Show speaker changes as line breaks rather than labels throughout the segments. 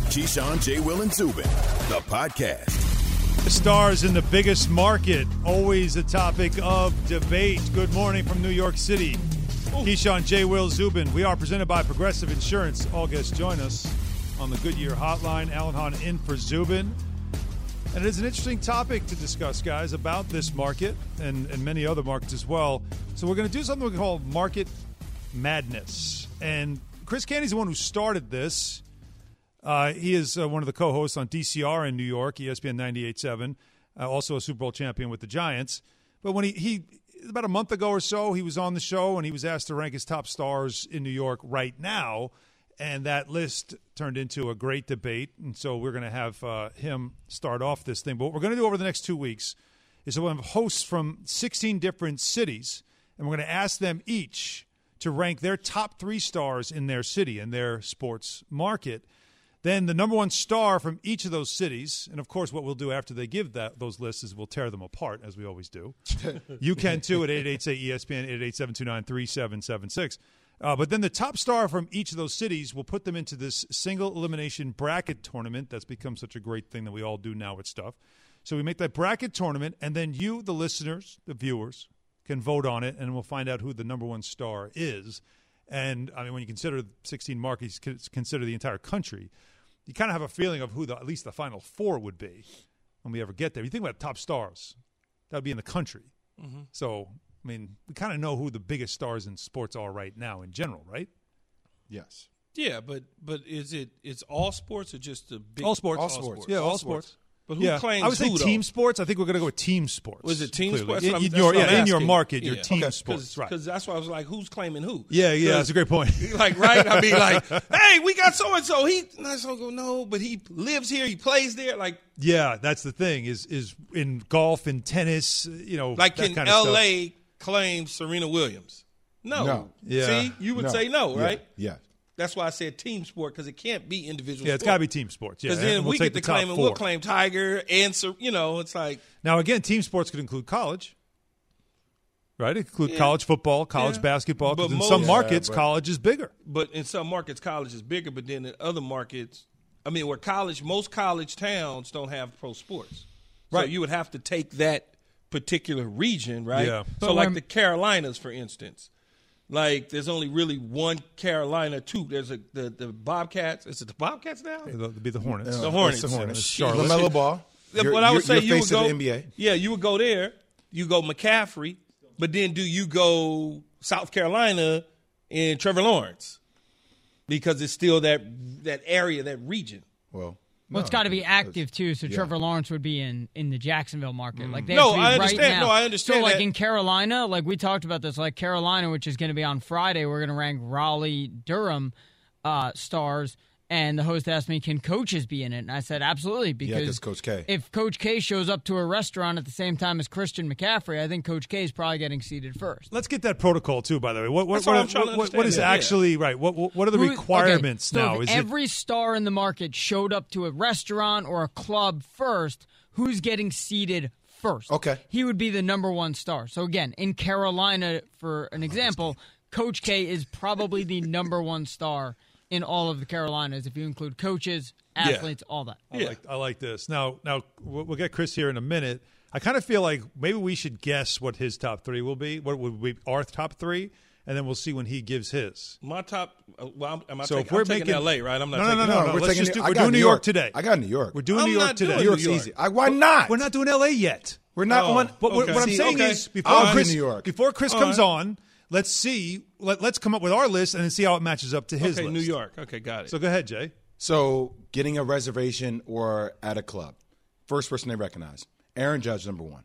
Keyshawn, J. Will, and Zubin, the podcast.
The stars in the biggest market, always a topic of debate. Good morning from New York City. Keyshawn, J. Will, Zubin. We are presented by Progressive Insurance. All guests join us on the Goodyear Hotline. Alan Hahn in for Zubin. And it is an interesting topic to discuss, guys, about this market and many other markets as well. So we're going to do something we call Market Madness. And Chris Canty's the one who started this. He is one of the co-hosts on DCR in New York, ESPN 98.7, also a Super Bowl champion with the Giants. But when he about a month ago or so, he was on the show and he was asked to rank his top stars in New York right now, and that list turned into a great debate. And so we're going to have him start off this thing. But what we're going to do over the next 2 weeks is we'll have hosts from 16 different cities, and we're going to ask them each to rank their top 3 stars in their city, in their sports market. Then the number one star from each of those cities, and of course what we'll do after they give those lists is we'll tear them apart, as we always do. You can too at 888-ESPN, 888-729-3776. But then the top star from each of those cities, we'll put them into this single elimination bracket tournament that's become such a great thing that we all do now with stuff. So we make that bracket tournament, and then you, the listeners, the viewers, can vote on it, and we'll find out who the number one star is. And, I mean, when you consider 16 markets, consider the entire country, you kind of have a feeling of who at least the final 4 would be when we ever get there. You think about top stars, that would be in the country. Mm-hmm. So, I mean, we kind of know who the biggest stars in sports are right now in general, right?
Yes.
Yeah, but it's all sports or just the big?
All sports.
All sports.
Yeah, all sports.
But who claims
I would say
who,
team
though?
sports. I think we're going to go with team sports.
Was it team
clearly.
sports?
In your market, your team sports. Right.
Because that's why I was like, who's claiming who?
Yeah, that's a great point.
Like, right? I mean, like, hey, we got so-and-so. No, but he lives here. He plays there. Like,
yeah, that's the thing is in golf and tennis,
like
that
in
kind of
L.A.
stuff.
claim Serena Williams? No.
Yeah.
See, you would say no, right?
Yeah.
That's why I said team sport, because it can't be individual
Yeah, it's got to be team sports. Yeah,
because then
we'll
we
take
get to
the top
claim, and
4.
we'll claim Tiger and, it's like.
Now, again, team sports could include college, right? It could include college football, college basketball, because in some markets, college is bigger.
But in some markets, college is bigger, but then in other markets, where most college towns don't have pro sports.
Right.
So you would have to take that particular region, right?
Yeah.
So like the Carolinas, for instance. Like, there's only really one Carolina, too. There's the Bobcats. Is it the Bobcats now?
It'll be the Hornets.
The Hornets.
The Hornets.
Charlotte.
LaMelo Ball.
What I would say, you would go.
The NBA.
Yeah, you would go there. You go McCaffrey, but then do you go South Carolina and Trevor Lawrence? Because it's still that area, that region.
Well,
it's got to be active, too, so Trevor Lawrence would be in the Jacksonville market. Like they
No,
have to be
I understand.
Right now.
No, I understand
So, like
that.
in Carolina, like we talked about this, like Carolina, which is going to be on Friday, we're going to rank Raleigh-Durham stars. And the host asked me, can coaches be in it? And I said, absolutely, because
Coach K.
If Coach K shows up to a restaurant at the same time as Christian McCaffrey, I think Coach K is probably getting seated first.
Let's get that protocol, too, by the way. What
I'm trying to
what is
understand.
actually, right, what are the requirements
okay, so
now?
if every star in the market showed up to a restaurant or a club first, who's getting seated first?
Okay.
He would be the number one star. So, again, in Carolina, for an example, Coach K is probably the number one star in all of the Carolinas, if you include coaches, athletes, all that.
I like this. Now we'll get Chris here in a minute. I kind of feel like maybe we should guess what his top 3 will be. What would be our top 3? And then we'll see when he gives his.
My top. Well, I'm
So
taking,
if we're
I'm taking
making
L.A., right? I'm not
No.
taking
Let's just we're doing New York today.
I got New York.
We're doing
I'm
New York
not
today.
doing
New York's
New York.
easy. Why not?
We're not doing LA yet.
We're not on.
But what I'm saying is, before Chris comes on, let's see. Let's come up with our list and then see how it matches up to his list.
New York. Okay, got it.
So go ahead, Jay.
So getting a reservation or at a club, first person they recognize. Aaron Judge, number 1.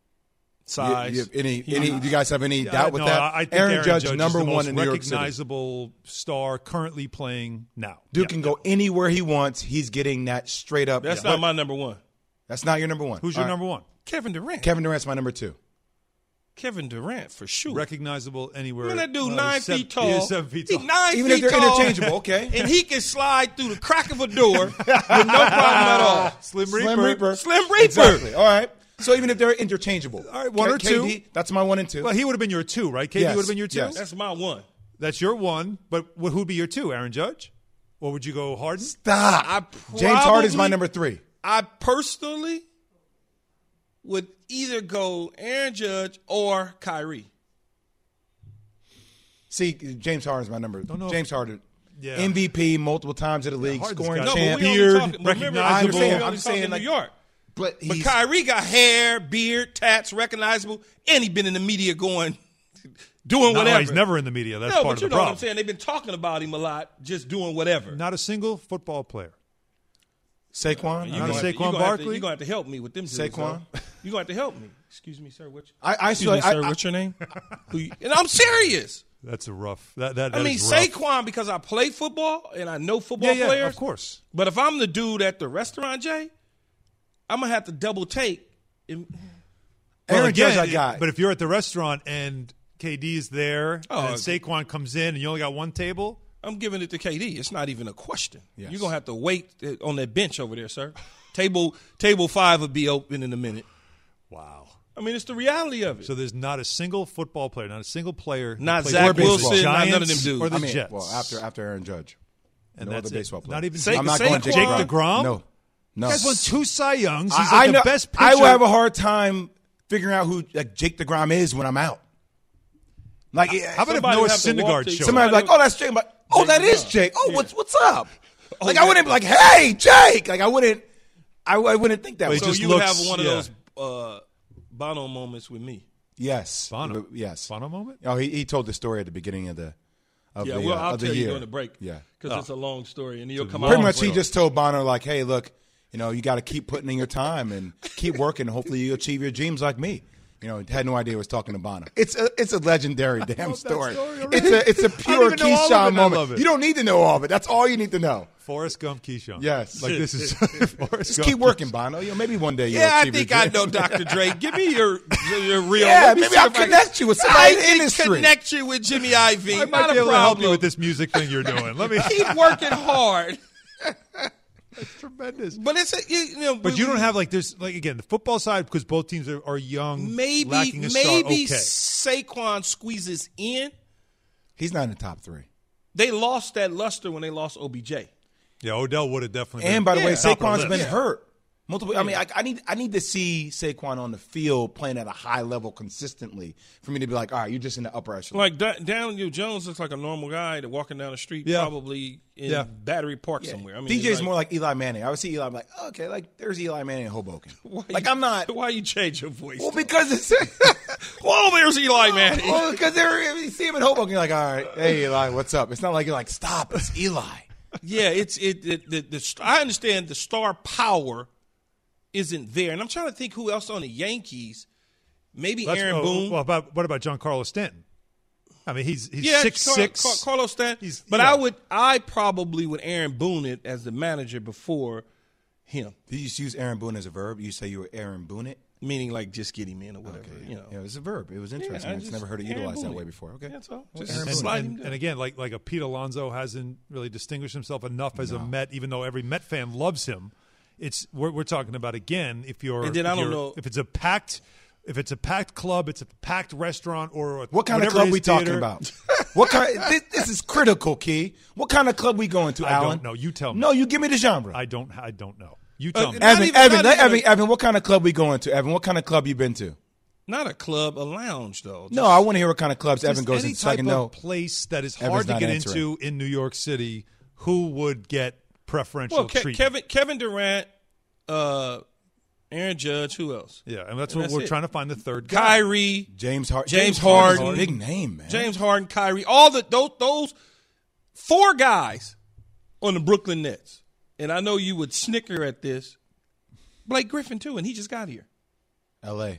Size.
You you guys have any doubt with that?
I think
Aaron Judge,
is
number
the
1
most
in New York City.
recognizable star currently playing now.
Dude can go anywhere he wants. He's getting that straight up.
That's not my number 1.
That's not your number 1.
Who's your number 1?
Kevin Durant.
Kevin Durant's my number 2.
Kevin Durant, for sure.
Recognizable anywhere.
Man, that dude 9 feet tall.
He is 7 feet tall.
He's 9
Even
feet
if they're
tall,
interchangeable, okay.
And he can slide through the crack of a door with no problem at all.
Slim Reaper.
Slim Reaper.
Exactly. All right. So even if they're interchangeable.
All right, 1 or 2.
KD, that's my 1 and 2.
Well, he would have been your 2, right? KD
Yes,
would have been your 2?
yes.
That's my 1.
That's your 1. But who'd be your 2? Aaron Judge? Or would you go Harden?
Stop. James Harden's my number 3.
I personally would either go Aaron Judge or Kyrie.
See, James Harden's my number. James Harden,
Yeah.
MVP multiple times in the league,
Harden's
scoring
got
champ.
beard,
recognizable.
I'm saying
in
like
New York.
But
But Kyrie got hair, beard, tats, recognizable, and he been in the media doing whatever.
He's never in the media. That's
no,
part
but
of
you
the
know what I'm
problem.
saying. They've been talking about him a lot, just doing whatever.
Not a single football player.
Saquon,
You're
Not a
gonna have to-
Saquon
you're gonna have to-
Barkley?
You're going to have to help me with them dudes,
Saquon?
though. You're going to have to help me. Excuse me, sir. What's your name? And I'm serious.
That's a rough. That
I mean,
is rough.
Saquon, because I play football and I know football
Yeah,
players.
of course.
But if I'm the dude at the restaurant, Jay, I'm going to have to double take.
Aaron
Well,
Judge,
again,
I got.
But if you're at the restaurant and KD is there
Oh,
and Saquon comes in and you only got one table,
I'm giving it to KD. It's not even a question.
Yes.
You're going to have to wait on that bench over there, sir. Table 5 will be open in a minute.
wow.
I mean, it's the reality of it.
So there's not a single football player, not a single player. who
Not
plays
Zach
for the
Wilson, not
Giants
none of them dudes.
Or the
I mean,
Jets.
well, after Aaron Judge,
and
no
that's
other baseball
it.
player.
Not even
Sa-
I'm not
Saquon-
going
Jake
Jake
DeGrom.
No.
You guys won 2 Cy Youngs. He's
I
like
know.
the best pitcher.
I will have a hard time figuring out who Jake DeGrom is when I'm out. Like,
How about if
Somebody
Noah
would have to walk
Syndergaard
to-
showed
somebody
up?
be like, "Oh, that's Jake." But, "Oh, that is Jake." Oh,
Yeah.
what's up? Like,
yeah.
I wouldn't be like, "Hey, Jake." Like, I wouldn't think that.
Well,
way.
he
So
just
you would
looks-
have one of
yeah.
those Bono moments with me.
Yes,
Bono.
Yes.
Bono moment?
Oh, he told the story at the beginning of the
I'll
year.
tell you during the break.
Yeah.
Because it's a long story, and you'll come
Pretty
out.
much, he just told Bono like, "Hey, look, you got to keep putting in your time and keep working. And hopefully, you achieve your dreams like me." Had no idea he was talking to Bono. It's a legendary damn story. It's a pure
even know all of it,
Keyshawn
and I love
moment.
it.
You don't need to know all of it. That's all you need to know.
Forrest Gump Keyshawn.
Yes.
Like this is Forrest
Just
Gump.
keep working, Bono. Maybe one day you'll
Yeah, I
achieve
think
your
I
dream.
know Dr. Dre. Give me your real.
Yeah,
let me
maybe
see
I'll
if I can-
connect you with somebody in the
I can
industry.
connect you with Jimmy Ivey.
I
Not
might be
a
able to help you
problem.
with this music thing you're doing. Let me.
Keep working hard.
Tremendous.
But it's
But you don't have there's again the football side because both teams are young,
maybe
lacking a star. Okay.
Saquon squeezes in.
He's not in the top 3.
They lost that luster when they lost OBJ.
Yeah, Odell would have definitely.
And by the way,
top of the
Saquon's
list.
been hurt. Multiple. I mean, I need to see Saquon on the field playing at a high level consistently for me to be like, all right, you're just in the upper echelon.
Like Daniel Jones looks like a normal guy that walking down the street,
Yeah.
probably in
Yeah.
Battery Park somewhere. I mean,
DJ's
it's
more like Eli Manning. I would see Eli I'm like, oh, okay, like there's Eli Manning in Hoboken.
I'm
not.
Why you change your voice?
Well, because it's.
Well, there's Eli Manning.
Well, because you see him in Hoboken, you're like, all right, hey Eli, what's up? It's not like you're like, stop, it's Eli.
Yeah, I understand the star power isn't there, and I'm trying to think who else on the Yankees. Maybe Aaron Boone.
Well, what about Giancarlo Stanton? I mean, he's
Yeah,
6'6".
Carlos Stanton. But I probably would Aaron Boone it as the manager before him,
Did you just use Aaron Boone as a verb? You say you were Aaron Boone it?
meaning like just get him in or whatever.
Yeah, it was a verb. It was interesting.
I
I just
just-
never heard it
Aaron
utilized that
Boone
way
it.
before. Okay.
That's all.
Well,
Just
Aaron
And,
Boone.
slide him down.
and again, like a Pete Alonso hasn't really distinguished himself enough as a Met, even though every Met fan loves him. We're talking about again if you're
And then I don't know-
if it's a packed club, it's a packed restaurant, or
What kind of
whatever
club
it is,
we talking
theater.
about? What kind? This is critical, Key. What kind of club we going to,
I
Alan?
don't know. You tell me.
No, you give me the genre.
I don't know. You tell me.
not
Evan, what kind of club we going to? Evan, what kind of club you been to?
Not a club, a lounge though.
No, I want to hear what kind of clubs
Just
Evan goes
any
into so I
type
can
of
know.
place that is
Evan's
hard to
not
get
answering.
into in New York City. Who would get preferential
Well,
treatment?
Kevin Durant, Aaron Judge, who else?
Yeah, and that's
And
what
that's
we're
it.
trying to find the third guy.
Kyrie,
James Harden.
James Harden.
Big name, man.
James Harden, Kyrie, all those 4 guys on the Brooklyn Nets. And I know you would snicker at this. Blake Griffin too, and he just got here.
L.A.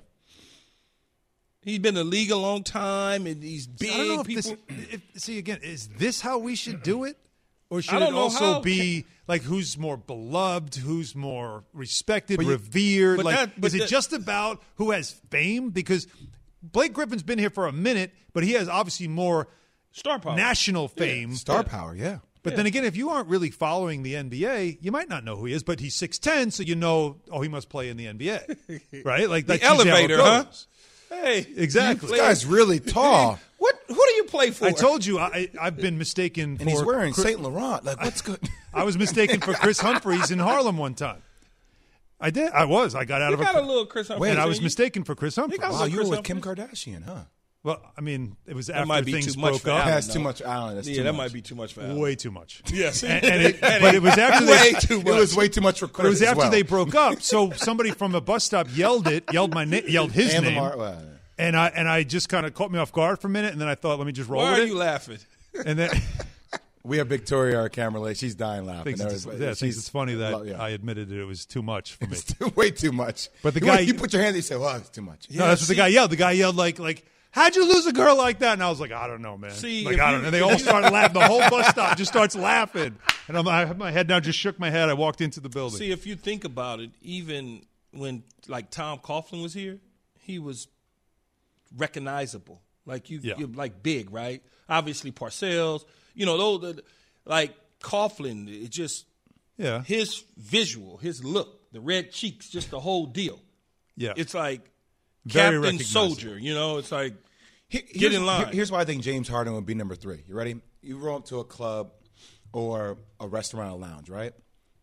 He's been in the league a long time, and he's big.
I don't know if
people.
see again, is this how we should do it? Or should
I don't
it
know
also
how.
be like who's more beloved, who's more respected,
But you-
revered?
but
Like,
that- but
is it
that-
just about who has fame? Because Blake Griffin's been here for a minute, but he has obviously more
Star power.
national fame.
Star power, yeah.
But then again, if you aren't really following the NBA, you might not know who he is. But he's 6'10", so you know, he must play in the NBA, right? Like
The
that's usually how it
elevator, huh?
goes.
Hey,
Exactly.
This guy's really tall.
Who do you play for?
I told you I've been mistaken for.
And he's wearing Saint Laurent. Like, what's good?
I was mistaken for Chris Humphries in Harlem one time. I did. I was. I got out
you
of
got a little Chris Humphries.
and I was mistaken for Chris Humphries.
Wow, you were with Kim Kardashian, huh?
Well, I mean, it was
That
after
might be
things
too much
broke
for
up.
Allen.
That's too much, Allen. That's too
that
much.
might be too much for Allen.
Way too much.
Yes.
But it was after
Way
they,
too much.
It was way too much for Chris.
It was
as
after
well.
they broke up. So somebody from a bus stop yelled his
And
name,
Lamar,
and I just kind of caught me off guard for a minute, and then I thought, let me just roll
Why
with
are
it.
you laughing?
And then
we have Victoria, our camera lady. She's dying laughing.
thinks it's funny that I admitted that it was too much for me.
It's way too much.
But the guy-
you put your hand, you say, "Well, it's too much."
No, that's what the guy yelled. The guy yelled like, how'd you lose a girl like that? And I was like, I don't know, man.
See,
like,
if
I
you-
don't know. And they all started laughing. The whole bus stop just starts laughing. And I had my head down, just shook my head. I walked into the building.
See, if you think about it, even when like Tom Coughlin was here, he was recognizable. Like you're like big, right? Obviously Parcells, those like Coughlin, it just his visual, his look, the red cheeks, just the whole deal.
Yeah.
It's like
Very
Captain
recognizable.
Soldier, it's like
Get
in line.
Here's why I think James Harden would be number 3. You ready? You roll up to a club or a restaurant or lounge, right?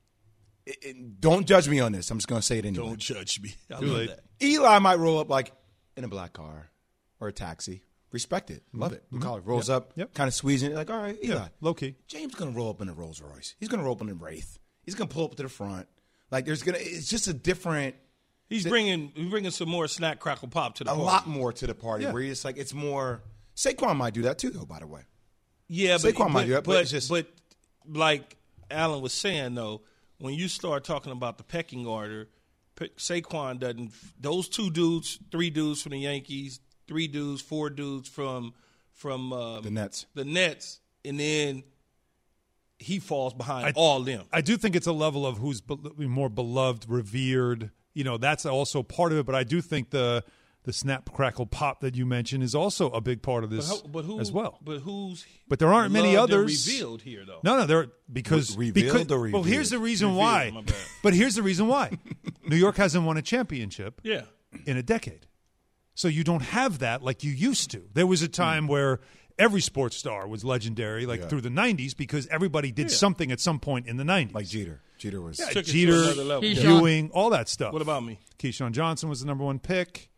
Don't judge me on this. I'm just going to say it anyway.
Don't judge me. I
Too
love
late.
that.
Eli might roll up like in a black car or a taxi. Respect it. Love it. Blue collar. Rolls up, kind of squeezing it. Like, all right, Eli.
Yeah, low key.
James going to roll up in a Rolls Royce. He's going to roll up in a Wraith. He's going to pull up to the front. Like, it's just a different.
He's bringing some more snack, crackle, pop to the party.
lot more to the party where it's like, it's more. Saquon might do that too, though, by the way.
Yeah,
Saquon might do that, but it's just.
But like Allen was saying, though, when you start talking about the pecking order, Saquon doesn't. Those 2 dudes, 3 dudes from the Yankees, 3 dudes, 4 dudes from
the Nets.
The Nets, and then he falls behind all them.
I do think it's a level of who's more beloved, revered. That's also part of it. But I do think the snap, crackle, pop that you mentioned is also a big part of this as well. But there aren't many others
revealed here, though.
No, they're because
Revealed or
Well, here's the reason
Revealed,
why.
my bad.
But here's the reason why. New York hasn't won a championship
Yeah.
in a decade, so you don't have that like you used to. There was a time where every sports star was legendary, through the '90s, because everybody did something at some point in the '90s.
Like Jeter. Jeter was.
Took it to
Jeter,
another level.
Keyshawn.
Ewing, all that stuff.
What about me?
Keyshawn Johnson was the number 1 pick.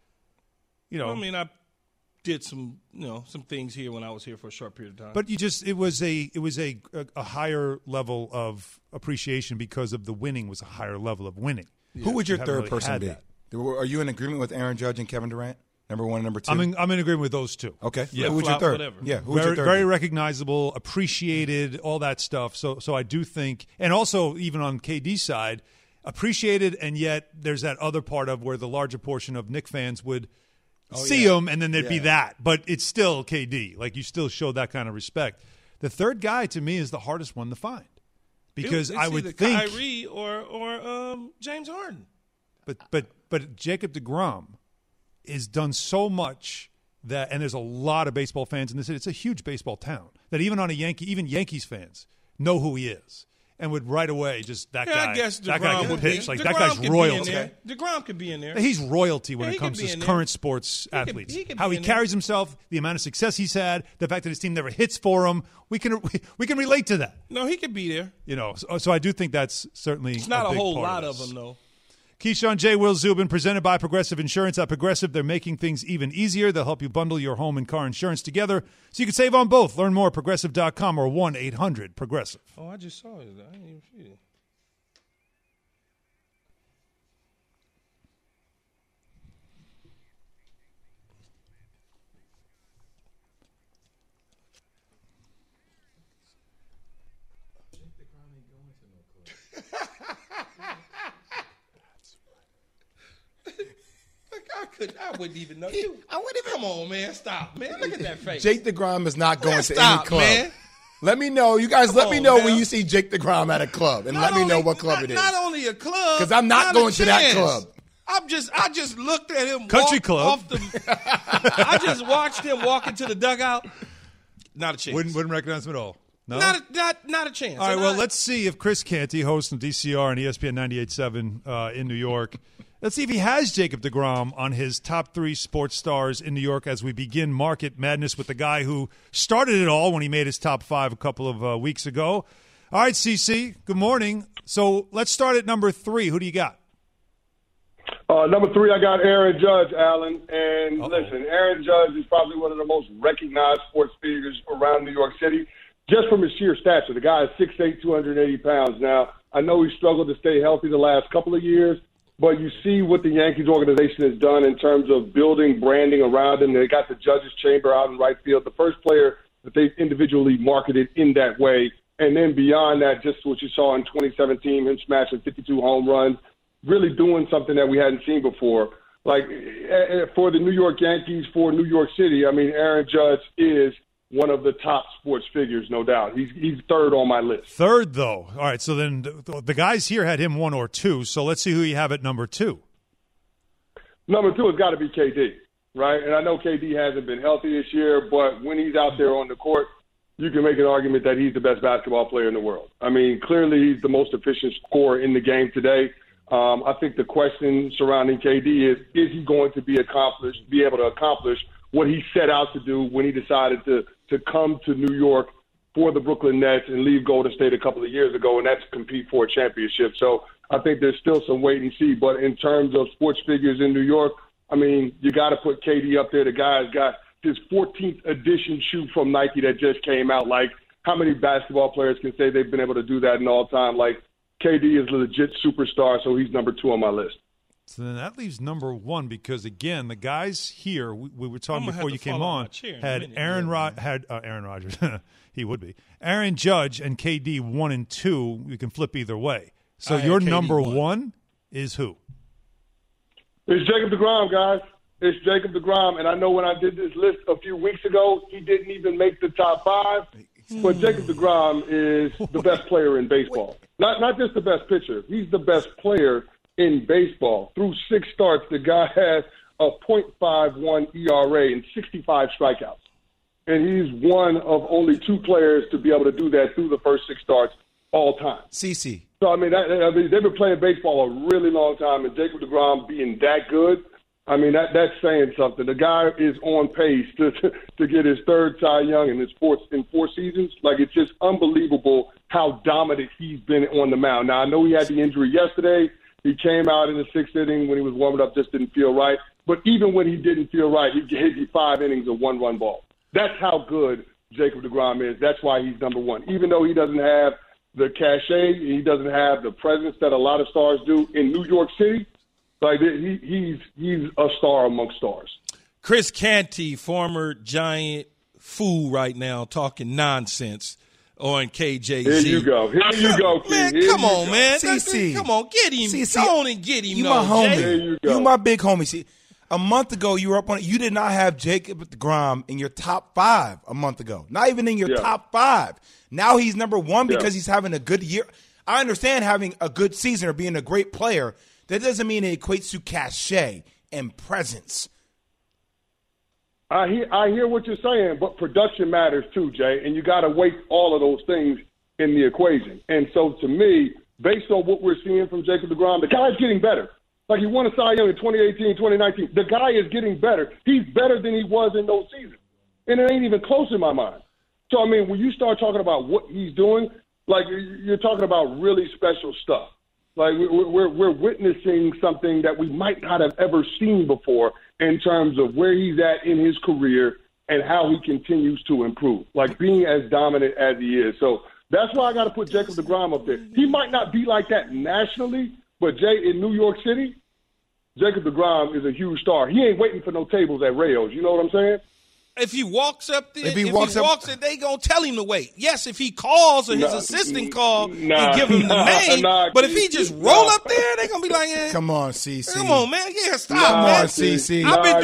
I mean, I did some things here when I was here for a short period of time.
But it was a higher level of appreciation because of the winning was a higher level of winning.
Who would your
You haven't
third
really
person
had
be?
that.
Are you in agreement with Aaron Judge and Kevin Durant? Number 1 and number 2?
I'm in agreement with those 2.
Okay.
Yeah.
Who would your
Flop,
third?
whatever.
Yeah. Who would your
Very,
third
very
be?
recognizable, appreciated, all that stuff. So I do think, and also even on KD's side, appreciated, and yet there's that other part of where the larger portion of Knick fans would see him, and then there'd be that. But it's still KD. Like, you still show that kind of respect. The third guy, to me, is the hardest one to find. Because
It's
I would
either
think
Kyrie or James Harden.
But Jacob deGrom has done so much that, and there's a lot of baseball fans in this city. It's a huge baseball town that even on even Yankees fans know who he is and would right away just guy.
I guess
that guy
DeGrom
can
would
pitch.
be.
Like,
DeGrom
that guy's
could be in
royalty.
there. DeGrom could be in there.
He's royalty when
Yeah,
it
he
comes
could be
to
in there.
current sports
He could-
athletes.
he could
How
be
he
in there.
carries himself, the amount of success he's had, the fact that his team never hits for him. We can relate to that.
No, he could be there.
So I do think that's certainly
It's not a
big
whole
part
lot
of
of
this.
them, though.
Keyshawn, J. Will Zubin, presented by Progressive Insurance. At Progressive, they're making things even easier. They'll help you bundle your home and car insurance together so you can save on both. Learn more at Progressive.com or 1-800-PROGRESSIve.
Oh, I just saw it. I didn't even see it. I wouldn't even know you. I wouldn't even. Come on, man. Stop, man. Look at that face.
Jake DeGrom is not going to
stop,
any club.
man.
Let me know. You guys let me
on,
know
man.
when you see Jake DeGrom at a club, and let me know what club it is.
Not only a club,
'Cause I'm not going to that club.
I just looked at him.
Country
walk
club.
Off I just watched him walk into the dugout. Not a chance.
Wouldn't recognize him at all. No?
Not a chance.
All right,
And
well, let's see if Chris Canty, host of DCR and ESPN 98.7 in New York, Let's see if he has Jacob deGrom on his top 3 sports stars in New York as we begin Market Madness with the guy who started it all when he made his top 5 a couple of weeks ago. All right, CC, good morning. So let's start at number 3. Who do you got?
Number 3, I got Aaron Judge, Allen. And listen, Aaron Judge is probably one of the most recognized sports figures around New York City, just from his sheer stature. The guy is 6'8", 280 pounds. Now, I know he struggled to stay healthy the last couple of years, but you see what the Yankees organization has done in terms of building branding around him. They got the Judges Chamber out in right field, the first player that they individually marketed in that way. And then beyond that, just what you saw in 2017, him smashing 52 home runs, really doing something that we hadn't seen before. Like, for the New York Yankees, for New York City, I mean, Aaron Judge is one of the top sports figures, no doubt. He's third on my list.
Third, though. All right, so then the guys here had him 1 or 2, so let's see who you have at number 2.
Number 2 has got to be KD, right? And I know KD hasn't been healthy this year, but when he's out there on the court, you can make an argument that he's the best basketball player in the world. I mean, clearly he's the most efficient scorer in the game today. I think the question surrounding KD is he going to be able to accomplish what he set out to do when he decided to come to New York for the Brooklyn Nets and leave Golden State a couple of years ago, and that's compete for a championship. So I think there's still some wait and see. But in terms of sports figures in New York, I mean, you got to put KD up there. The guy's got his 14th edition shoe from Nike that just came out. Like, how many basketball players can say they've been able to do that in all time? Like, KD is a legit superstar, so he's number 2 on my list.
So then that leaves number 1 because, again, the guys here, we were talking before you came on, had Aaron Rodgers. He would be. Aaron Judge and KD 1 and 2. You can flip either way. So your number 1 is who?
It's Jacob deGrom, guys. It's Jacob deGrom. And I know when I did this list a few weeks ago, he didn't even make the top 5. But Jacob deGrom is the best player in baseball. Not just the best pitcher. He's the best player in baseball. Through 6 starts, the guy has a .51 ERA and 65 strikeouts. And he's one of only 2 players to be able to do that through the first 6 starts all time.
CC.
So, I mean, they've been playing baseball a really long time, and Jacob deGrom being that good, I mean, that's saying something. The guy is on pace to get his 3rd Cy Young in 4 seasons. Like, it's just unbelievable how dominant he's been on the mound. Now, I know he had the injury yesterday. He came out in the 6th inning when he was warming up, just didn't feel right. But even when he didn't feel right, he gave you 5 innings of 1-run ball. That's how good Jacob deGrom is. That's why he's number 1. Even though he doesn't have the cachet, he doesn't have the presence that a lot of stars do in New York City, like, he's a star amongst stars.
Chris Canty, former Giant fool right now, talking nonsense on KJZ.
Here you go, King.
Man, come on, man.
CC.
Come on, get him.
CC.
Go on and get him.
You my homie.
There you go.
You my big homie. See, a month ago, you were up on it. You did not have Jacob deGrom in your top 5 a month ago. Not even in your top 5. Now he's number 1 because he's having a good year. I understand having a good season or being a great player. That doesn't mean it equates to cachet and presence.
I hear what you're saying, but production matters too, Jay, and you got to weight all of those things in the equation. And so, to me, based on what we're seeing from Jacob deGrom, the guy's getting better. Like, he won a Cy Young in 2018, 2019. The guy is getting better. He's better than he was in those seasons, and it ain't even close in my mind. So, I mean, when you start talking about what he's doing, like, you're talking about really special stuff. Like, we're witnessing something that we might not have ever seen before in terms of where he's at in his career and how he continues to improve, like being as dominant as he is. So that's why I got to put Jacob deGrom up there. He might not be like that nationally, but Jay, in New York City, Jacob deGrom is a huge star. He ain't waiting for no tables at Rayo's. You know what I'm saying?
If he walks up there, they going to tell him to wait. Yes, if he calls or his assistant call and give him the name. But if he just roll up there, they going to be like,
come on, CC.
Come on, man. Yeah, stop,
man.
Come
on, CC.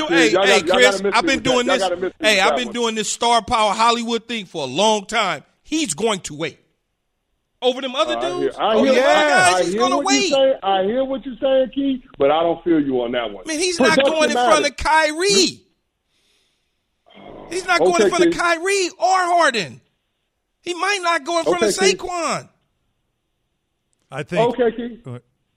I've been doing this star power Hollywood thing for a long time. He's going to wait. Over them other dudes? He's going to wait.
I hear what you're saying, Keith, but I don't feel you on that one.
Man, he's not going in front of Kyrie. He's not going in front of Kyrie or Harden. He might not go in front of Saquon.
I think.
Okay, Keith.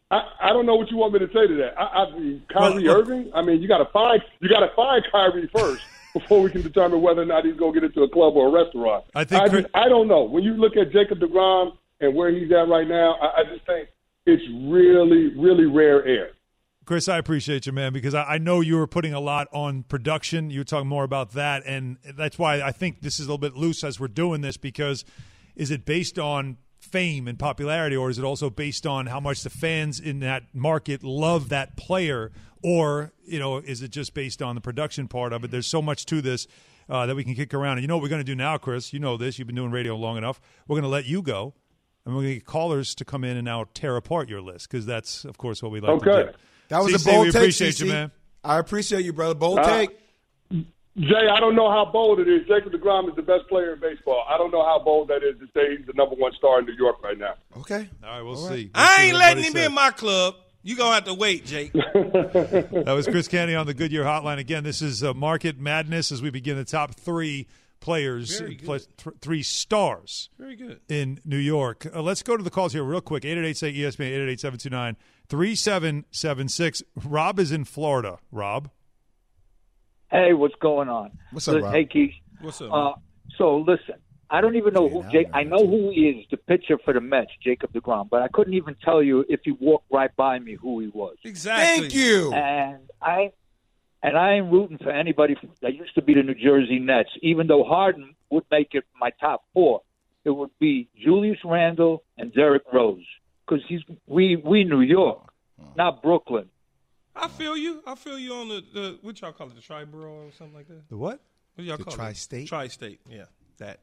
I don't know what you want me to say to that. Kyrie Irving. I mean, you got to find Kyrie first before we can determine whether or not he's going to get into a club or a restaurant. I don't know. When you look at Jacob deGrom and where he's at right now, I just think it's really, really rare air.
Chris, I appreciate you, man, because I know you were putting a lot on production. You were talking more about that, and that's why I think this is a little bit loose as we're doing this, because is it based on fame and popularity, or is it also based on how much the fans in that market love that player, or is it just based on the production part of it? There's so much to this that we can kick around. And you know what we're going to do now, Chris? You know this. You've been doing radio long enough. We're going to let you go, and we're going to get callers to come in and now tear apart your list, because that's, of course, what we like to do.
That was a bold take,
appreciate you, man.
I appreciate you, brother. Bold take.
Jay, I don't know how bold it is. Jacob deGrom is the best player in baseball. I don't know how bold that is to say he's the number one star in New York right now.
Okay.
All right, we'll see.
I ain't letting him in my club. You're going to have to wait, Jake.
That was Chris Canty on the Goodyear Hotline. Again, this is Market Madness as we begin the top three players, three stars
Very good.
in New York. Let's go to the calls here real quick. 888-ESPN, 888-729-3776. Rob is in Florida. Rob?
Hey, what's going on?
What's up, Rob?
Hey, Keith.
What's up?
So, listen, I don't even know who I know who he is, the pitcher for the Mets, Jacob deGrom, but I couldn't even tell you if he walked right by me who he was.
Exactly.
Thank you.
And I ain't rooting for anybody that used to be the New Jersey Nets, even though Harden would make it my top four. It would be Julius Randle and Derrick Rose, because we New York, not Brooklyn.
I feel you on the what y'all call it, the tri-borough or something like that?
The what?
What y'all call
tri-state?
it? Tri-state, yeah, that.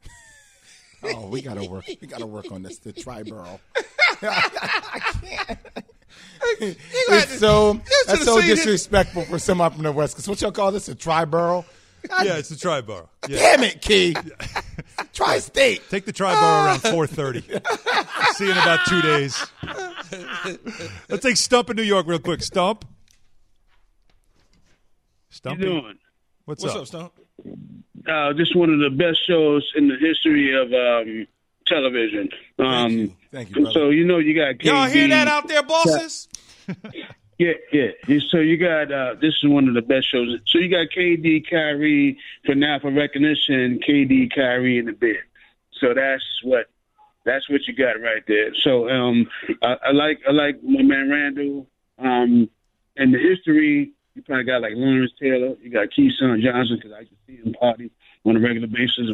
Oh, we gotta work. We gotta work on this. The tri-borough. I can't. That's so disrespectful for somebody from the West Coast. What y'all call this? A tri-borough?
Yeah, it's the tri-borough. Yeah.
Damn it, Key. Tri-state.
Take the tri-borough around 4:30. See you in about 2 days. Let's take Stump in New York real quick. Stump.
How you doing?
What's
up, Stump?
Just one of the best shows in the history of television.
Thank you, brother.
So, you got KD.
Y'all hear that out there, bosses?
Yeah. So you got this is one of the best shows. So you got KD, Kyrie for recognition. KD, Kyrie in the bid. So that's what you got right there. So I like my man Randall. And the history, you probably got like Lawrence Taylor. You got Keyshawn Johnson, because I used to see him party on a regular basis.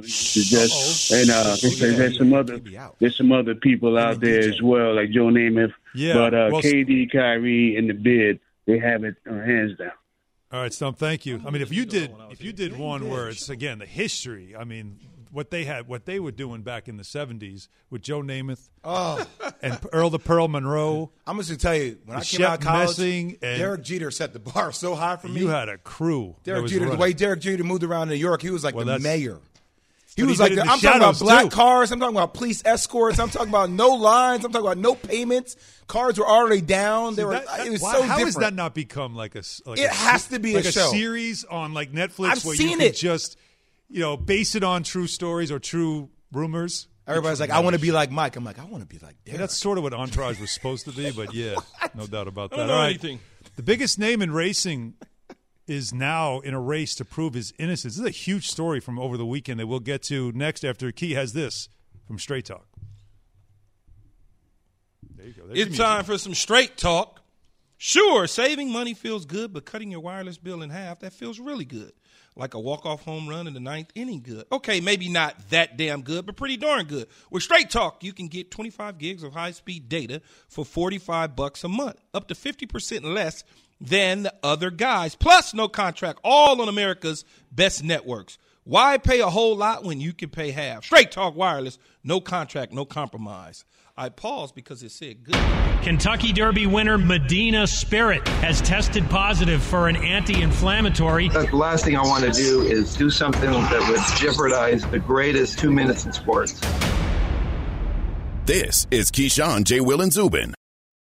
There's some other people out there as well, like Joe Namath.
Yeah,
but KD, Kyrie, and the bid, they have it hands down.
All right, Stump. Thank you. I mean, if you did one where it's again the history. I mean, what they were doing back in the '70s with Joe Namath, and Earl the Pearl Monroe.
I'm just gonna tell you, when I came out of college, Derek Jeter set the bar so high for me.
You had a crew.
Derek Jeter, the way Derek Jeter moved around New York, he was like the mayor. He was
like,
I'm talking about black cars. I'm talking about police escorts. I'm talking about no lines. I'm talking about no payments. Cars were already down. It was so different.
How has that not become like a?
It has to be
like
a show,
series on like Netflix.
I've
where
seen
you
it.
Can just base it on true stories or true rumors.
Everybody's like, I want to be like Mike. I'm like, I want to be like Derek.
Yeah, that's sort of what Entourage was supposed to be, but yeah, no doubt about that.
I don't know anything.
The biggest name in racing is now in a race to prove his innocence. This is a huge story from over the weekend that we'll get to next after Key has this from Straight Talk. There you go.
It's time for some Straight Talk. Sure, saving money feels good, but cutting your wireless bill in half, that feels really good. Like a walk-off home run in the ninth inning good. Okay, maybe not that damn good, but pretty darn good. With Straight Talk, you can get 25 gigs of high-speed data for $45 a month, up to 50% less than the other guys. Plus, no contract, all on America's best networks. Why pay a whole lot when you can pay half? Straight Talk Wireless, no contract, no compromise. I paused because it said good.
Kentucky Derby winner Medina Spirit has tested positive for an anti-inflammatory.
The last thing I want to do is do something that would jeopardize the greatest 2 minutes in sports.
This is Keyshawn, J. Will, and Zubin.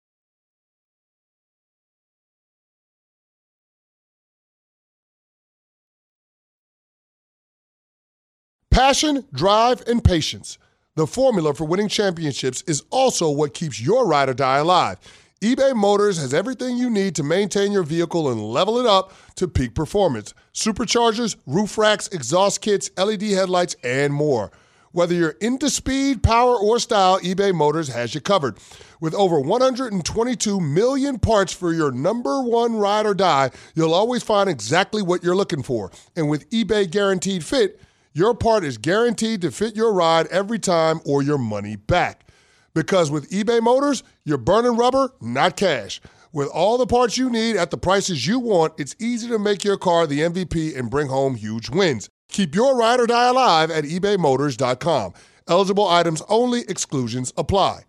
Passion, drive, and patience. The formula for winning championships is also what keeps your ride or die alive. eBay Motors has everything you need to maintain your vehicle and level it up to peak performance. Superchargers, roof racks, exhaust kits, LED headlights, and more. Whether you're into speed, power, or style, eBay Motors has you covered. With over 122 million parts for your number one ride or die, you'll always find exactly what you're looking for. And with eBay Guaranteed Fit, your part is guaranteed to fit your ride every time or your money back. Because with eBay Motors, you're burning rubber, not cash. With all the parts you need at the prices you want, it's easy to make your car the MVP and bring home huge wins. Keep your ride or die alive at ebaymotors.com. Eligible items only. Exclusions apply.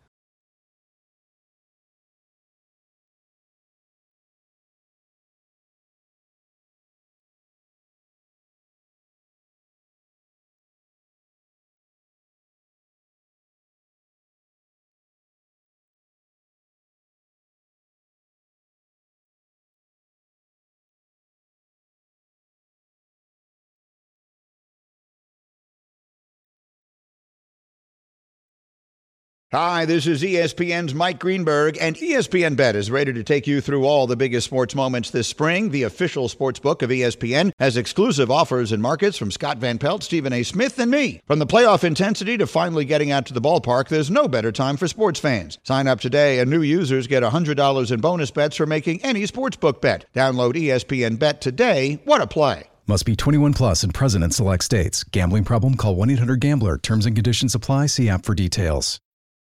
Hi, this is ESPN's Mike Greenberg, and ESPN Bet is ready to take you through all the biggest sports moments this spring. The official sports book of ESPN has exclusive offers and markets from Scott Van Pelt, Stephen A. Smith, and me. From the playoff intensity to finally getting out to the ballpark, there's no better time for sports fans. Sign up today, and new users get $100 in bonus bets for making any sportsbook bet. Download ESPN Bet today. What a play.
Must be 21 plus and present in select states. Gambling problem? Call 1-800-GAMBLER. Terms and conditions apply. See app for details.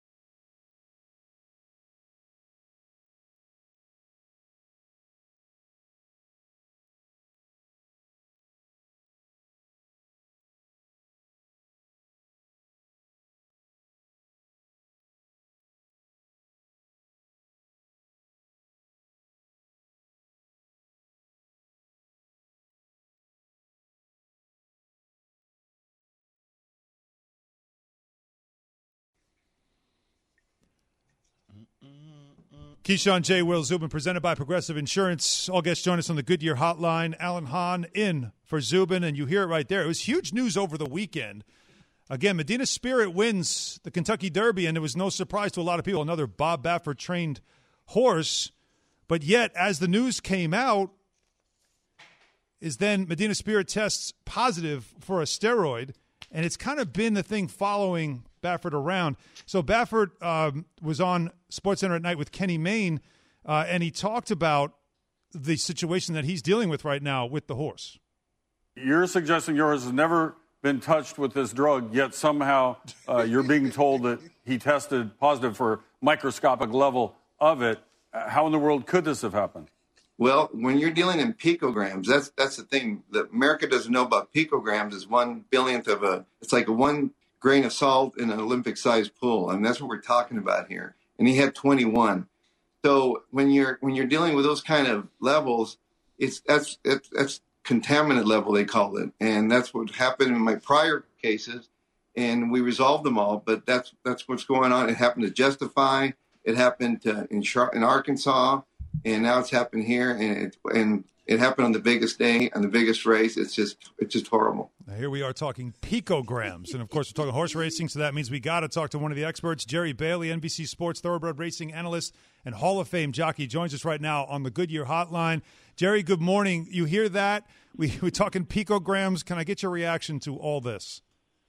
Keyshawn, J. Will Zubin, presented by Progressive Insurance. All guests join us on the Goodyear Hotline. Alan Hahn in for Zubin, and you hear it right there. It was huge news over the weekend. Again, Medina Spirit wins the Kentucky Derby, and it was no surprise to a lot of people. Another Bob Baffert-trained horse. But yet, as the news came out, is then Medina Spirit tests positive for a steroid, and it's kind of been the thing following Baffert around. So Baffert was on SportsCenter at Night with Kenny Mayne, and he talked about the situation that he's dealing with right now with the horse.
You're suggesting yours has never been touched with this drug, yet somehow you're being told that he tested positive for microscopic level of it. How in the world could this have happened?
Well, when you're dealing in picograms, that's the thing that America doesn't know about. Picograms is 1/1000 it's like a 1 grain of salt in an Olympic-sized pool, and that's what we're talking about here. And he had 21. So when you're dealing with those kind of levels, that's contaminant level, they call it, and that's what happened in my prior cases, and we resolved them all. But that's what's going on. It happened to Justify. It happened in Arkansas, and now it's happened here, and it happened on the biggest day, on the biggest race. It's just horrible.
Now here we are talking picograms, and of course we're talking horse racing, so that means we got to talk to one of the experts. Jerry Bailey, NBC Sports thoroughbred racing analyst and Hall of Fame jockey, joins us right now on the Goodyear Hotline. Jerry, good morning. You hear that? We're talking picograms. Can I get your reaction to all this?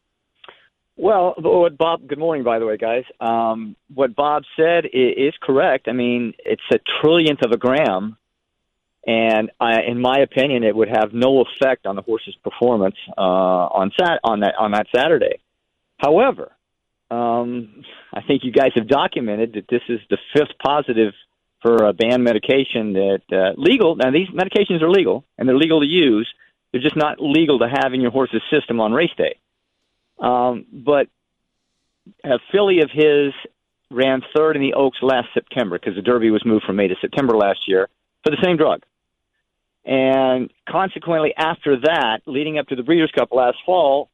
Well, what Bob, good morning, by the way, guys. What Bob said is correct. I mean, it's a trillionth of a gram. And in my opinion, it would have no effect on the horse's performance on that Saturday. However, I think you guys have documented that this is the 5th positive for a banned medication that legal. Now, these medications are legal, and they're legal to use. They're just not legal to have in your horse's system on race day. But a filly of his ran 3rd in the Oaks last September because the Derby was moved from May to September last year for the same drug. And consequently, after that, leading up to the Breeders' Cup last fall,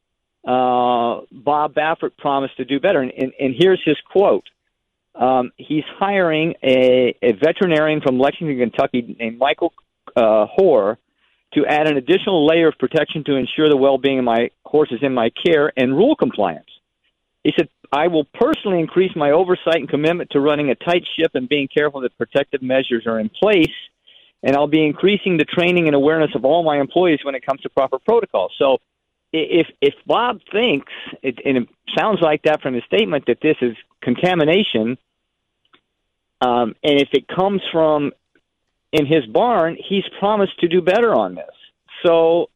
Bob Baffert promised to do better. And here's his quote. He's hiring a veterinarian from Lexington, Kentucky named Michael Hoare to add an additional layer of protection to ensure the well-being of my horses in my care and rule compliance. He said, I will personally increase my oversight and commitment to running a tight ship and being careful that protective measures are in place. And I'll be increasing the training and awareness of all my employees when it comes to proper protocol. So if Bob thinks, and it sounds like that from his statement, that this is contamination, and if it comes from in his barn, he's promised to do better on this. So,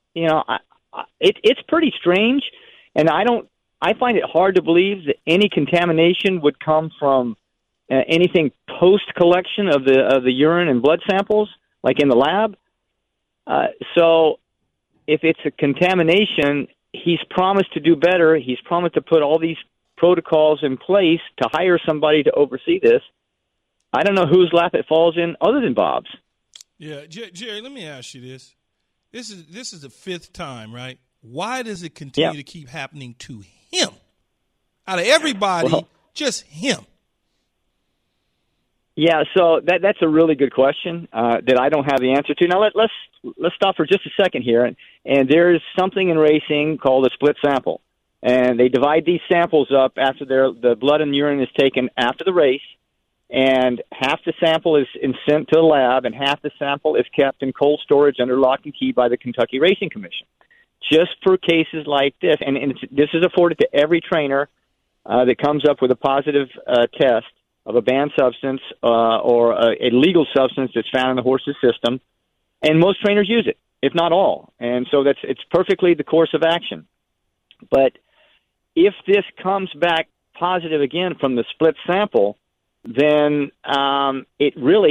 it's pretty strange, and I find it hard to believe that any contamination would come from anything post-collection of the urine and blood samples, like in the lab. So if it's a contamination, he's promised to do better. He's promised to put all these protocols in place to hire somebody to oversee this. I don't know whose lap it falls in other than Bob's.
Yeah, Jerry, let me ask you this. This is the fifth time, right? Why does it continue to keep happening to him? Out of everybody, just him.
Yeah, so that's a really good question that I don't have the answer to. Now let's stop for just a second here, and there's something in racing called a split sample, and they divide these samples up after the blood and urine is taken after the race, and half the sample is sent to the lab, and half the sample is kept in cold storage under lock and key by the Kentucky Racing Commission, just for cases like this. And this is afforded to every trainer that comes up with a positive test of a banned substance or a legal substance that's found in the horse's system, and most trainers use it, if not all. And so it's perfectly the course of action. But if this comes back positive again from the split sample, then it's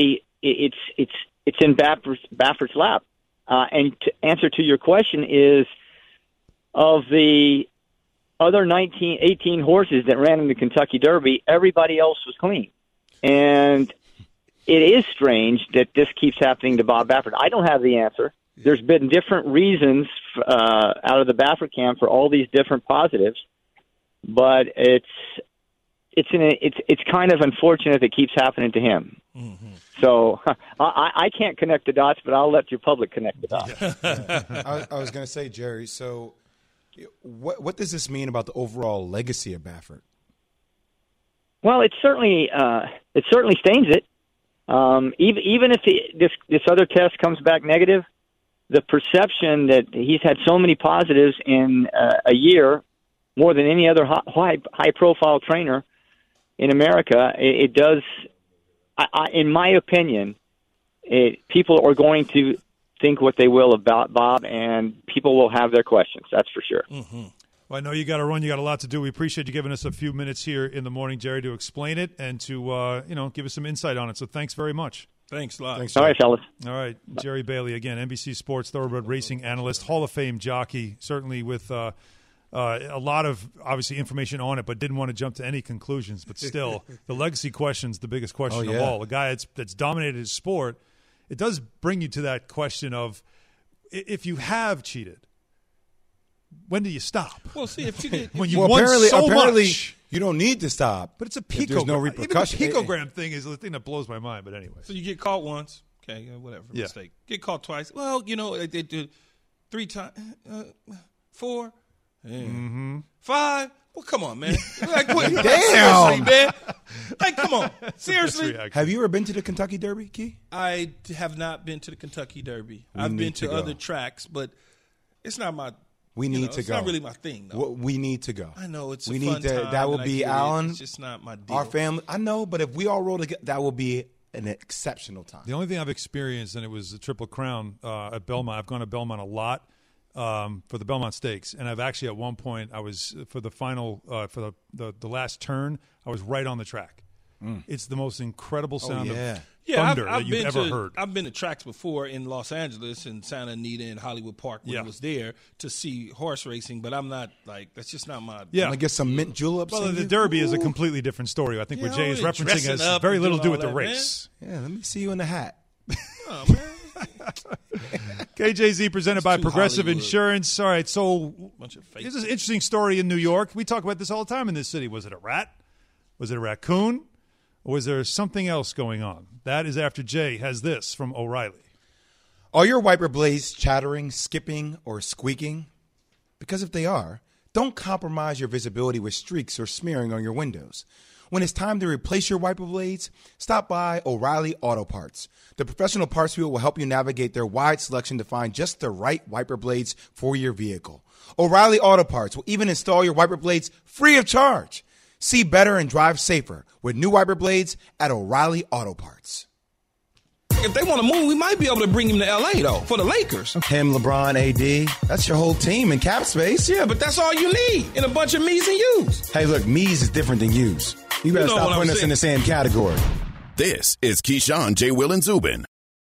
in Baffert's lap. And to answer to your question is, of the other 18 horses that ran in the Kentucky Derby, everybody else was clean. And it is strange that this keeps happening to Bob Baffert. I don't have the answer. There's been different reasons out of the Baffert camp for all these different positives, but it's kind of unfortunate it keeps happening to him. Mm-hmm. So I can't connect the dots, but I'll let your public connect the dots.
I was going to say, Jerry, so what does this mean about the overall legacy of Baffert?
Well, it certainly stains it. Even if this other test comes back negative, the perception that he's had so many positives in a year, more than any other high-profile trainer in America, it does. In my opinion, people are going to think what they will about Bob, and people will have their questions. That's for sure.
Mm-hmm. Well, I know you got to run. You got a lot to do. We appreciate you giving us a few minutes here in the morning, Jerry, to explain it and to give us some insight on it. So thanks very much.
Thanks a lot.
All right, fellas.
All right, Jerry Bailey again, NBC Sports thoroughbred racing analyst, Hall of Fame jockey, certainly with a lot of obviously information on it, but didn't want to jump to any conclusions. But still, the legacy question's the biggest question of all. A guy that's dominated his sport. It does bring you to that question of, if you have cheated, when do you stop?
Well, see, if you get
when you won so much,
you don't need to stop.
But it's a picogram.
There's no repercussion.
Even the picogram thing is the thing that blows my mind. But anyway,
so you get caught once, okay, whatever, mistake. Get caught twice. Well, they did 3 times, 4, 5. Well, come on, man. Like, what,
damn,
man. Like, come on. Seriously.
Have you ever been to the Kentucky Derby, Key?
I have not been to the Kentucky Derby. I've been to other tracks, but it's not my.
We need to
it's
go.
It's not really my thing, though.
We need to go.
I know it's.
We
a
need
fun
to.
time,
that will be Alan.
It's just not my deal.
Our family. I know, but if we all roll together, that will be an exceptional time.
The only thing I've experienced, and it was the Triple Crown at Belmont. I've gone to Belmont a lot. For the Belmont Stakes, and I've actually at one point I was for the final for the last turn I was right on the track. It's the most incredible sound of thunder that you've ever heard.
I've been to tracks before in Los Angeles and Santa Anita and Hollywood Park when I was there to see horse racing, but I'm not like that's just not my.
Yeah, I get some mint juleps.
Well, the Derby is a completely different story. I think what Jay is referencing has very little to do with the race.
Man. Yeah, let me see you in the hat.
Oh man.
KJZ presented by Progressive Insurance. All right, so this is an interesting story in New York. We talk about this all the time in this city. Was it a rat? Was it a raccoon? Or was there something else going on? That is after Jay has this from O'Reilly.
Are your wiper blades chattering, skipping, or squeaking? Because if they are, don't compromise your visibility with streaks or smearing on your windows. When it's time to replace your wiper blades, stop by O'Reilly Auto Parts. The professional parts people will help you navigate their wide selection to find just the right wiper blades for your vehicle. O'Reilly Auto Parts will even install your wiper blades free of charge. See better and drive safer with new wiper blades at O'Reilly Auto Parts.
If they want to move, we might be able to bring him to L.A., though, for the Lakers.
Him, LeBron, AD, that's your whole team in cap space.
Yeah, but that's all you need in a bunch of me's and you's.
Hey, look, me's is different than you's. You better stop putting us in the same category.
This is Keyshawn, J. Will, and Zubin.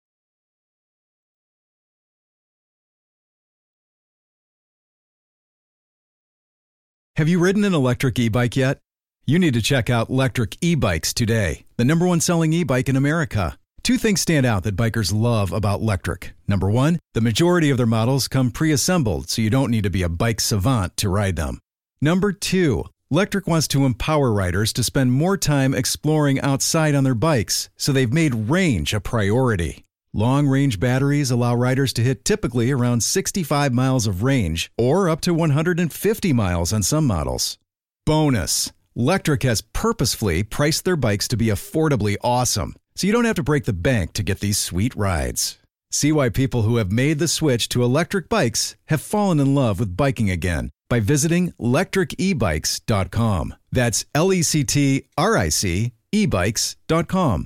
Have you ridden an electric e-bike yet? You need to check out Lectric E-Bikes today, the #1 selling e-bike in America. Two things stand out that bikers love about Lectric. Number one, the majority of their models come pre-assembled, so you don't need to be a bike savant to ride them. Number two, Lectric wants to empower riders to spend more time exploring outside on their bikes, so they've made range a priority. Long-range batteries allow riders to hit typically around 65 miles of range, or up to 150 miles on some models. Bonus, Lectric has purposefully priced their bikes to be affordably awesome, so you don't have to break the bank to get these sweet rides. See why people who have made the switch to electric bikes have fallen in love with biking again by visiting lectricebikes.com. That's LECTRIC ebikes.com.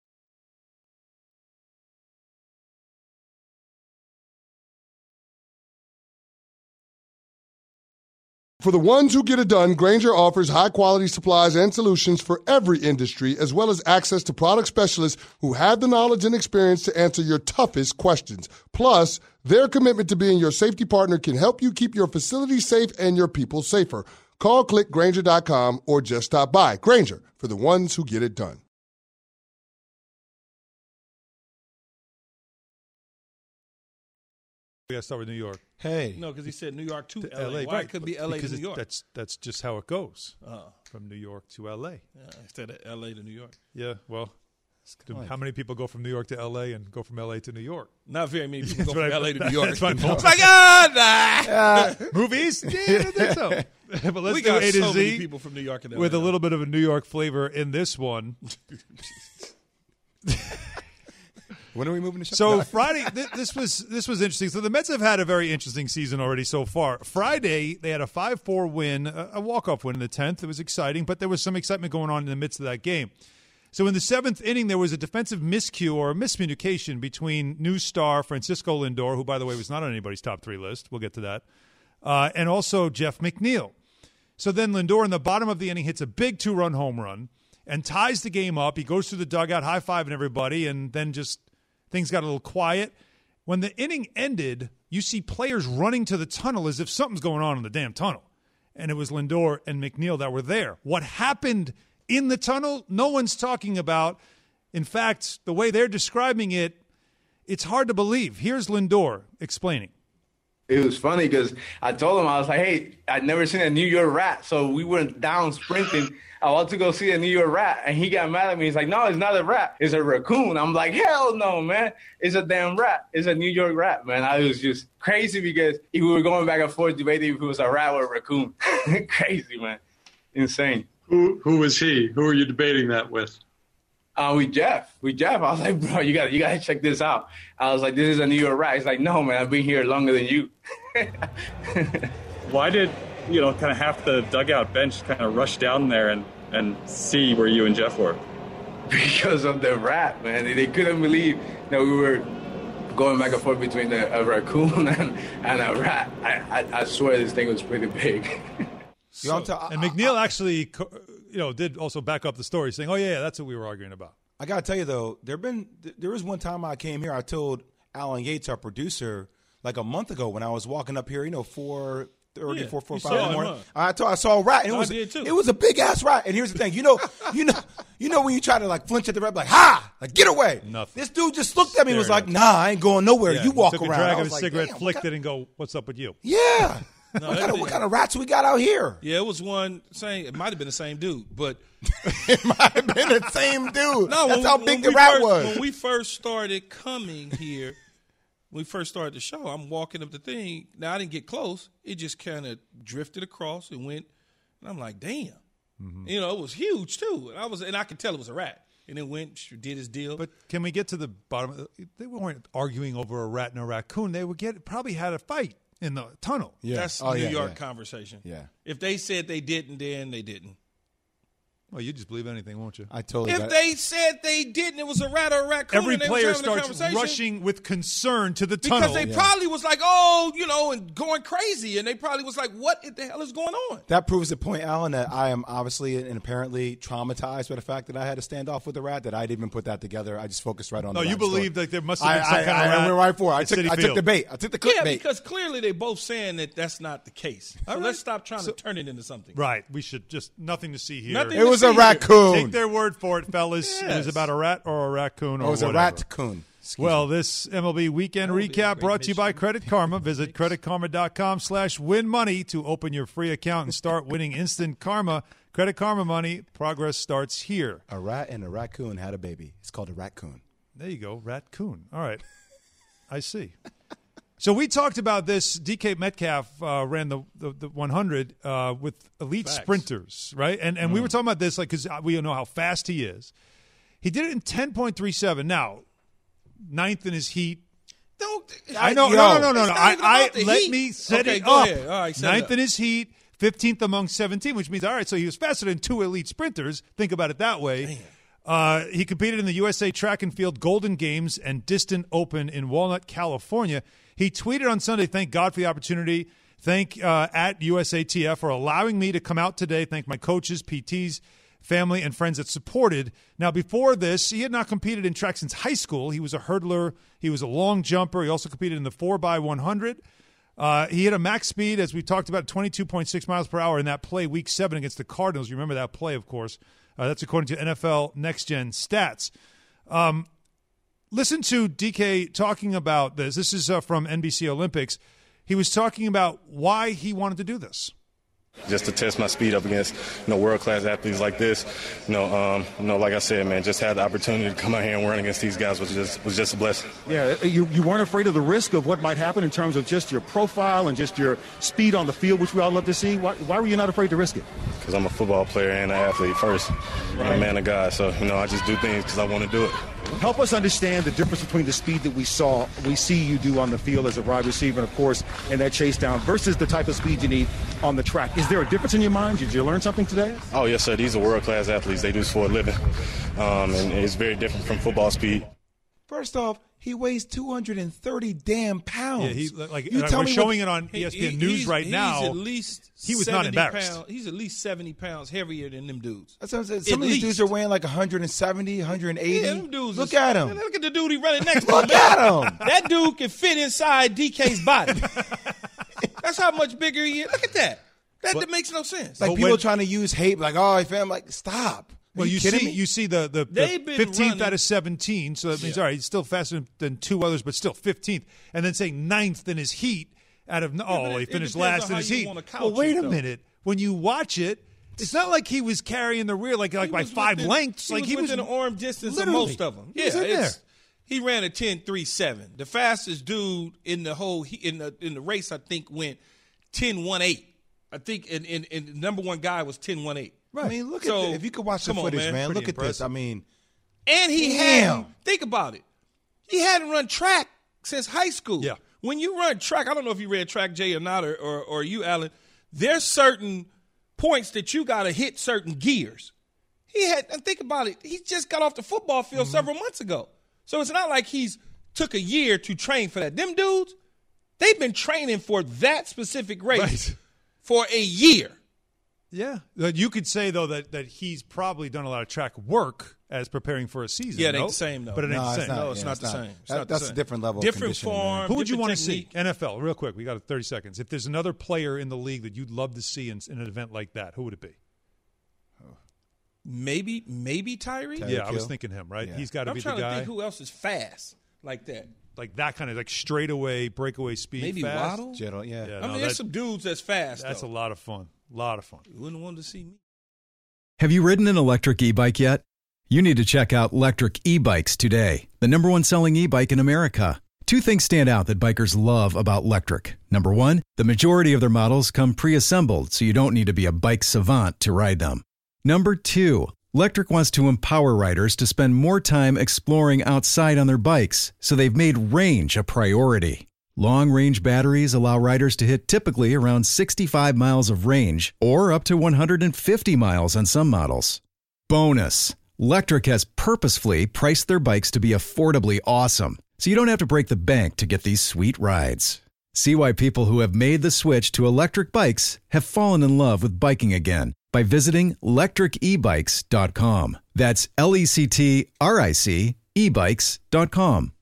For the ones who get it done, Grainger offers high-quality supplies and solutions for every industry, as well as access to product specialists who have the knowledge and experience to answer your toughest questions. Plus, their commitment to being your safety partner can help you keep your facility safe and your people safer. Call, click Grainger.com, or just stop by. Grainger, for the ones who get it done.
We got to start with New York.
Hey.
No, because he said New York to L.A. Why it could be L.A. to New York?
That's just how it goes, from New York to L.A.
Yeah, instead of L.A. to New York.
Yeah, well, how many people go from New York to L.A. and go from L.A. to New York?
Not very many people go from L.A. to New York.
That's my point.
Oh, my God!
Movies? Yeah, I don't think so. But let's do A to
so
Z
many people from New York and LA
with a little bit of a New York flavor in this one.
When are we moving to show?
So Friday, this was interesting. So the Mets have had a very interesting season already so far. Friday, they had a 5-4 win, a walk-off win in the 10th. It was exciting, but there was some excitement going on in the midst of that game. So in the 7th inning, there was a defensive miscue or a miscommunication between new star Francisco Lindor, who, by the way, was not on anybody's top 3 list. We'll get to that. And also Jeff McNeil. So then Lindor in the bottom of the inning hits a big 2-run home run and ties the game up. He goes through the dugout, high-fiving everybody, and then just things got a little quiet. When the inning ended, you see players running to the tunnel as if something's going on in the damn tunnel. And it was Lindor and McNeil that were there. What happened in the tunnel, no one's talking about. In fact, the way they're describing it, it's hard to believe. Here's Lindor explaining.
It was funny because I told him, I was like, hey, I'd never seen a New York rat. So we went down sprinting. I want to go see a New York rat. And he got mad at me. He's like, no, it's not a rat. It's a raccoon. I'm like, hell no, man. It's a damn rat. It's a New York rat, man. I was just crazy because we were going back and forth debating if it was a rat or a raccoon. Crazy, man. Insane.
Who was he? Who were you debating that with?
With Jeff. I was like, bro, you gotta check this out. I was like, this is a New York rat. He's like, no, man, I've been here longer than you.
Why did, kind of half the dugout bench kind of rush down there and see where you and Jeff were?
Because of the rat, man. They couldn't believe that we were going back and forth between a raccoon and a rat. I swear this thing was pretty big.
And McNeil actually, did also back up the story, saying, "Oh yeah, that's what we were arguing about."
I gotta tell you though, there was one time I came here. I told Alan Yates, our producer, like a month ago when I was walking up here, 4:30, 4:45 in the morning. I saw a rat, and it was a big ass rat. And here's the thing, you know when you try to like flinch at the rat, like get away.
Nothing.
This dude just looked at me and was like, nah, I ain't going nowhere.
Yeah,
you walk
took
around.
A drag
I
of
was
a
like,
cigarette, flicked it, and go, "What's up with you?"
Yeah. No, what kind of rats we got out here?
Yeah, it was one saying it might have been the same dude, but
it might have been the same dude.
No,
that's how big the rat was.
When we first started coming here, When we first started the show, I'm walking up the thing. Now, I didn't get close. It just kind of drifted across and went. And I'm like, damn. Mm-hmm. You know, it was huge, too. And I could tell it was a rat. And it went, did his deal.
But can we get to the bottom? They weren't arguing over a rat and a raccoon. They probably had a fight in the tunnel.
Yeah.
That's New York conversation.
Yeah.
If they said they didn't, then they didn't.
Well, you just believe anything, won't you?
I totally.
If they said they didn't, it was a rat or a raccoon.
Every player starts
conversation,
rushing with concern to the tunnel.
Because they probably was like, oh, you know, and going crazy. And they probably was like, what the hell is going on?
That proves the point, Alan, that I am obviously and apparently traumatized by the fact that I had a standoff with a rat, that I didn't even put that together. I just focused right on the rat.
No, you believed
story.
like there must have been some kind of rat.
I went right for it. I took the bait. I took the clip bait.
Yeah, because clearly they both saying that that's not the case. So let's stop trying to turn it into something.
Right. We should just nothing to see here.
It was a raccoon.
Take their word for it, fellas. Yes. It was about a rat or a raccoon or
it was
whatever.
a rat-coon.
Well, this MLB Weekend Recap brought to you by Credit Karma. Visit creditkarma.com/win money to open your free account and start winning instant karma. Credit Karma money. Progress starts here.
A rat and a raccoon had a baby. It's called a raccoon.
There you go, raccoon. All right. I see. So we talked about this. DK Metcalf ran the 100 with elite sprinters, right? And we were talking about this, like, because we know how fast he is. He did it in 10.37. Now, ninth in his heat. I know. No. Let me set it up.
All right,
ninth in his heat, 15th among 17, which means, all right, so he was faster than two elite sprinters. Think about it that way. He competed in the USA Track and Field Golden Games and Distant Open in Walnut, California. He tweeted on Sunday, thank God for the opportunity. Thank at USATF for allowing me to come out today. Thank my coaches, PTs, family, and friends that supported. Now, before this, he had not competed in track since high school. He was a hurdler. He was a long jumper. He also competed in the 4x100. He hit a max speed, as we talked about, 22.6 miles per hour in that play week 7 against the Cardinals. You remember that play, of course. That's according to NFL Next Gen Stats. Listen to DK talking about this. This is from NBC Olympics. He was talking about why he wanted to do this.
Just to test my speed up against, world-class athletes like this. Like I said, man, just had the opportunity to come out here and run against these guys was just a blessing.
Yeah, you weren't afraid of the risk of what might happen in terms of just your profile and just your speed on the field, which we all love to see. Why were you not afraid to risk it?
Because I'm a football player and an athlete first, and a man of God. So, I just do things because I want to do it.
Help us understand the difference between the speed that we see you do on the field as a wide receiver, and of course, in that chase down, versus the type of speed you need on the track. Is there a difference in your mind? Did you learn something today?
Oh, yes, sir. These are world-class athletes. They do this for a living, and it's very different from football speed.
First off, he weighs 230 damn pounds.
Yeah, we're showing it on ESPN News right now.
He's at least
he was not embarrassed.
He's at least 70 pounds heavier than them dudes.
That's what I'm saying. Some of these dudes are weighing like 170, 180.
Yeah, them dudes
Look at him.
Look at the dude he running next to.
Look at him.
That dude can fit inside DK's body. That's how much bigger he is. Look at that. That makes no sense.
Like people trying to use hate, like, oh, fam, like, stop.
Well, you see the 15th out of 17, so that means, all right, he's still faster than two others, but still 15th. And then saying 9th in his heat he finished last in his heat. Well, wait a minute. When you watch it, it's not like he was carrying the rear like by 5 lengths.
He was within an arm distance of most of them. Yeah, he ran a 10.37. The fastest dude in the whole in the race, I think, went 10.18. I think in number one guy was 10.18.
Right. I mean, look at this. If you could watch the footage, man, look at this. I mean,
and he hadn't, think about it. He hadn't run track since high school.
Yeah.
When you run track, I don't know if you ran track, Jay, or not, or you, Alan, there's certain points that you got to hit certain gears. And think about it. He just got off the football field several months ago. So it's not like he's took a year to train for that. Them dudes, they've been training for that specific race for a year.
Yeah. You could say, though, that he's probably done a lot of track work as preparing for a season.
Yeah, it ain't the same, though.
But it ain't the same.
No, it's not the same.
That's a different level
different
of conditioning.
form.
Who would you want to
technique.
see? NFL, real quick. We got 30 seconds. If there's another player in the league that you'd love to see in an event like that, who would it be?
Maybe Tyree?
Yeah, I was thinking him, right? Yeah. He's got to be the guy.
I'm trying to think who else is fast like that.
Like that kind of like straightaway, breakaway speed.
Maybe
fast.
Waddle?
Yeah.
I mean, there's some dudes that's fast.
That's
though.
a lot of fun.
You wouldn't want to see me.
Have you ridden an electric e-bike yet? You need to check out Electric E-Bikes today, the #1 selling e-bike in America. Two things stand out that bikers love about Lectric. Number one, the majority of their models come pre-assembled, so you don't need to be a bike savant to ride them. Number two, Lectric wants to empower riders to spend more time exploring outside on their bikes, so they've made range a priority. Long-range batteries allow riders to hit typically around 65 miles of range, or up to 150 miles on some models. Bonus, Lectric has purposefully priced their bikes to be affordably awesome, so you don't have to break the bank to get these sweet rides. See why people who have made the switch to electric bikes have fallen in love with biking again by visiting lectricebikes.com. That's LECTRIC ebikes.com.